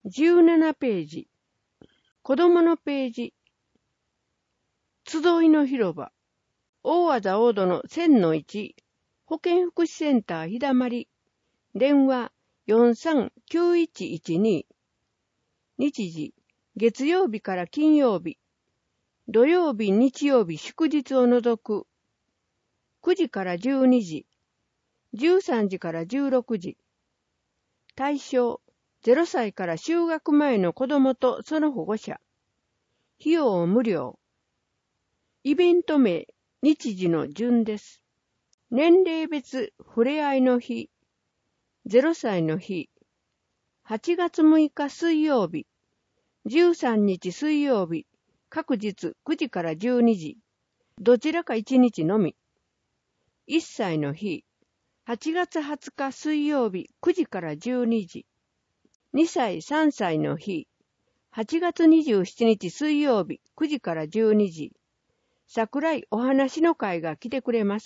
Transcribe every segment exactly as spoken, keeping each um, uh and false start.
じゅうななページ。子供のページ。集いの広場。大和田大戸のせんのいち。保健福祉センターひだまり。電話 よんさんきゅういちいちに。日時、月曜日から金曜日。土曜日、日曜日、祝日を除く。くじからじゅうにじ。じゅうさんじからじゅうろくじ。対象、ゼロさいから就学前の子供とその保護者。費用無料。イベント名、日時の順です。年齢別ふれあいの日。ゼロさいの日。はちがつむいか水曜日。じゅうさんにち水曜日。各日くじからじゅうにじ。どちらかいちにちのみ。いっさいの日。はちがつはつか水曜日くじからじゅうにじ。にさいさんさいの日。はちがつにじゅうしちにち水曜日くじからじゅうにじ。桜井お話の会が来てくれます。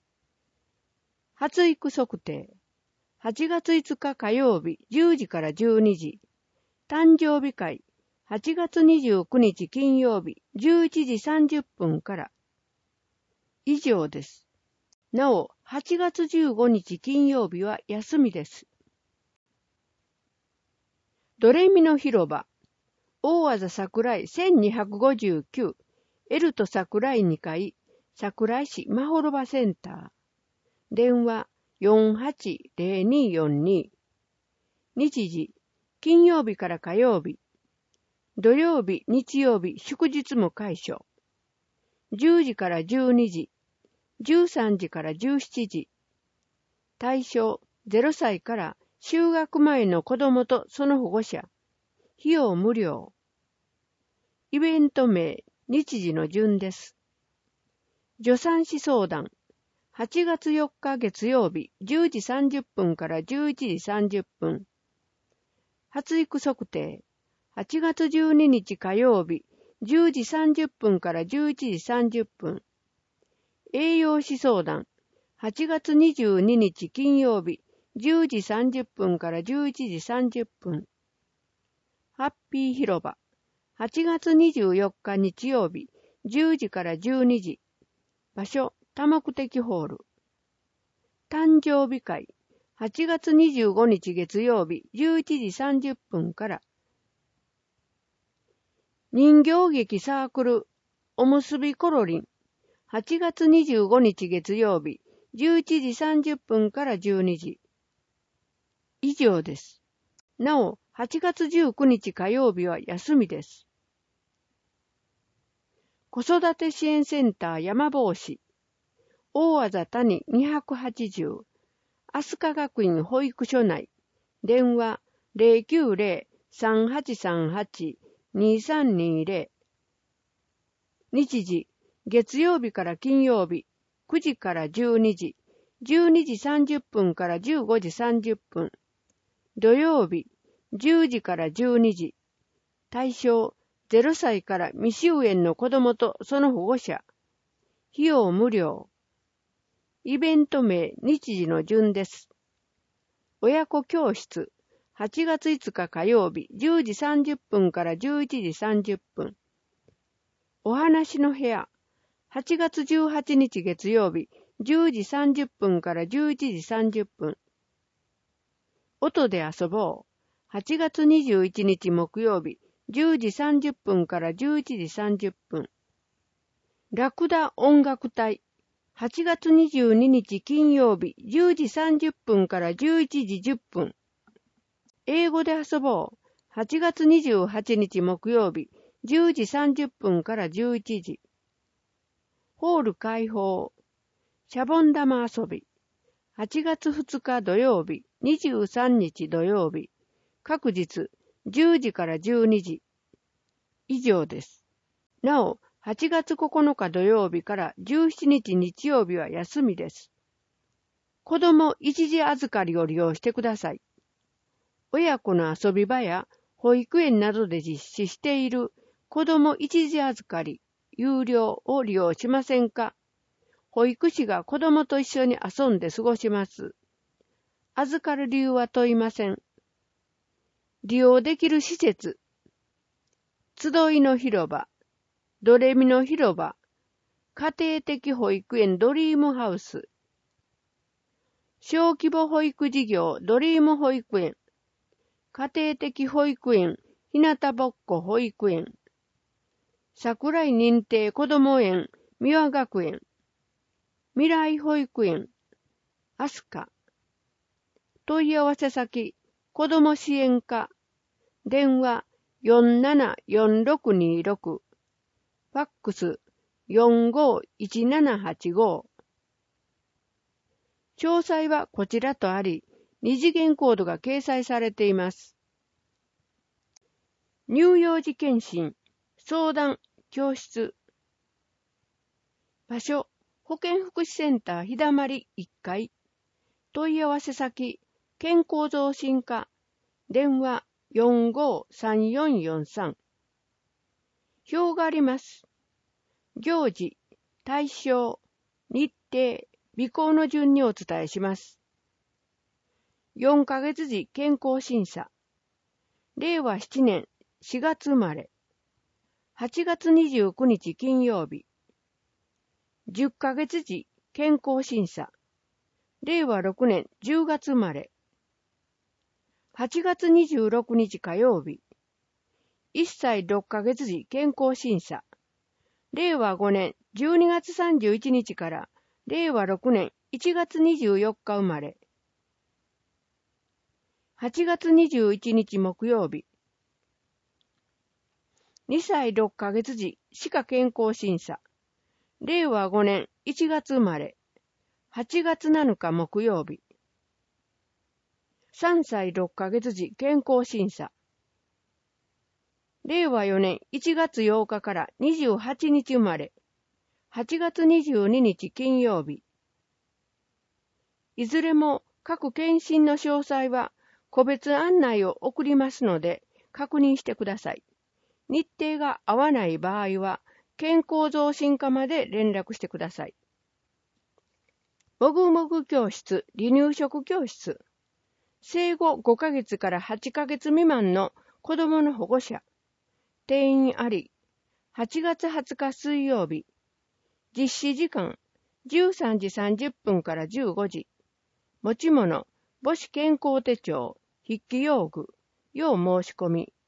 発育測定。はちがついつか火曜日じゅうじからじゅうにじ。誕生日会。はちがつにじゅうくにち金曜日じゅういちじさんじゅっぷんから。以上です。なお、はちがつじゅうごにち金曜日は休みです。ドレミの広場。大和田桜井せんにひゃくごじゅうきゅう。エルト桜井にかい。桜井市まほろばセンター。電話 よんはちぜろによんに。日時、金曜日から火曜日。土曜日、日曜日、祝日も開所。じゅうじからじゅうにじ。じゅうさんじからじゅうしちじ。対象ゼロさいから就学前の子供とその保護者。費用無料。イベント名、日時の順です。助産師相談。はちがつよっか月曜日じゅうじさんじゅっぷんからじゅういちじさんじゅっぷん。発育測定。はちがつじゅうににち火曜日じゅうじさんじゅっぷんからじゅういちじさんじゅっぷん。栄養士相談。はちがつにじゅうににち金曜日じゅうじさんじゅっぷんからじゅういちじさんじゅっぷん。ハッピー広場。はちがつにじゅうよっか日曜日じゅうじからじゅうにじ。場所、多目的ホール。誕生日会。はちがつにじゅうごにち月曜日じゅういちじさんじゅっぷんから。人形劇サークルおむすびコロリン。はちがつにじゅうごにち月曜日じゅういちじさんじゅっぷんからじゅうにじ。以上です。なお、はちがつじゅうくにち火曜日は休みです。子育て支援センター山帽子。大和田谷にひゃくはちじゅう。飛鳥学院保育所内。電話 ゼロきゅうゼロ さんはちさんはち にさんにゼロ。日時、月曜日から金曜日、くじからじゅうにじ、じゅうにじさんじゅっぷんからじゅうごじさんじゅっぷん。土曜日、じゅうじからじゅうにじ。対象、ゼロさいから未就園の子供とその保護者。費用無料。イベント名、日時の順です。親子教室。はちがついつか火曜日じゅうじさんじゅっぷんからじゅういちじさんじゅっぷん。お話の部屋。はちがつじゅうはちにち月曜日じゅうじさんじゅっぷんからじゅういちじさんじゅっぷん。音で遊ぼう。はちがつにじゅういちにち木曜日じゅうじさんじゅっぷんからじゅういちじさんじゅっぷん。ラクダ音楽隊。はちがつにじゅうににち金曜日じゅうじさんじゅっぷんからじゅういちじじゅっぷん。英語で遊ぼう。はちがつにじゅうはちにち木曜日じゅうじさんじゅっぷんからじゅういちじ。ホール開放。シャボン玉遊び。はちがつふつか土曜日にじゅうさんにち土曜日。各日じゅうじからじゅうにじ。以上です。なお、はちがつここのか土曜日からじゅうしちにち日曜日は休みです。子供一時預かりを利用してください。親子の遊び場や保育園などで実施している子供一時預かり、有料を利用しませんか？保育士が子供と一緒に遊んで過ごします。預かる理由は問いません。 利用できる施設、集いの広場、ドレミの広場、家庭的保育園ドリームハウス、小規模保育事業ドリーム保育園、家庭的保育園ひなたぼっこ保育園、桜井認定こども園三輪学園、未来保育園アスカ、問い合わせ先子ども支援課、電話 よんななよんろくにろく、ファックスよんごいちななはちご。詳細はこちらとあり、二次元コードが掲載されています。乳幼児検診、相談、教室。場所、保健福祉センターひだまりいっかい。問い合わせ先、健康増進課。電話よんごさんよんよんさん。表があります。行事、対象、日程、備考の順にお伝えします。よんかげつ時健康審査。れいわしちねんしがつ生まれ。はちがつにじゅうくにち金曜日。じゅっかげつ時健康審査。れいわろくねんじゅうがつ生まれ。はちがつにじゅうろくにち火曜日。いっさいろっかげつ時健康審査。れいわごねんじゅうにがつさんじゅういちにちかられいわろくねんいちがつにじゅうよっか生まれ。はちがつにじゅういちにち木曜日。にさいろっかげつ時歯科健康審査。れいわごねんいちがつ生まれ。はちがつなのか木曜日。さんさいろっかげつ時健康審査。れいわよねんいちがつようかからにじゅうはちにち生まれ。はちがつにじゅうににち金曜日。いずれも各検診の詳細は個別案内を送りますので確認してください。日程が合わない場合は健康増進課まで連絡してください。もぐもぐ教室、離乳食教室。生後ごかげつからはちかげつ未満の子どもの保護者。定員あり。はちがつはつか水曜日。実施時間じゅうさんじさんじゅっぷんからじゅうごじ。持ち物、母子健康手帳、筆記用具、要申し込み。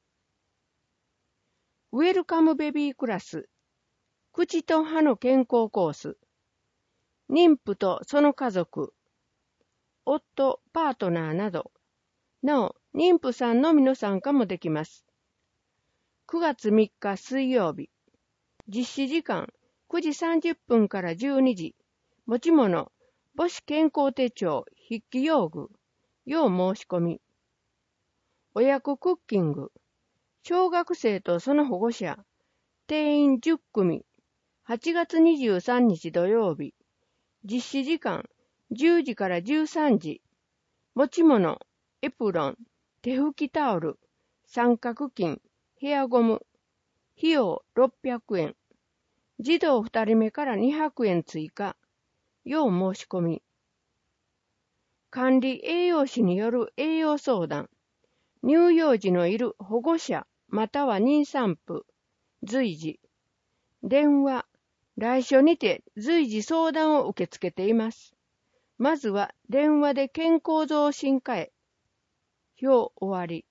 ウェルカムベビークラス、口と歯の健康コース。妊婦とその家族、夫、パートナーなど。なお、妊婦さんのみの参加もできます。くがつみっか水曜日。実施時間くじさんじゅっぷんからじゅうにじ。持ち物、母子健康手帳、筆記用具、要申し込み。親子クッキング、小学生とその保護者、定員じゅっくみ。はちがつにじゅうさんにち土曜日。実施時間じゅうじからじゅうさんじ。持ち物、エプロン、手拭きタオル、三角巾、ヘアゴム。費用ろっぴゃくえん。児童ふたりめからにひゃくえん追加。要申し込み。管理栄養士による栄養相談。乳幼児のいる保護者または妊産婦。随時。電話。来所にて随時相談を受け付けています。まずは電話で健康増進課へ。表終わり。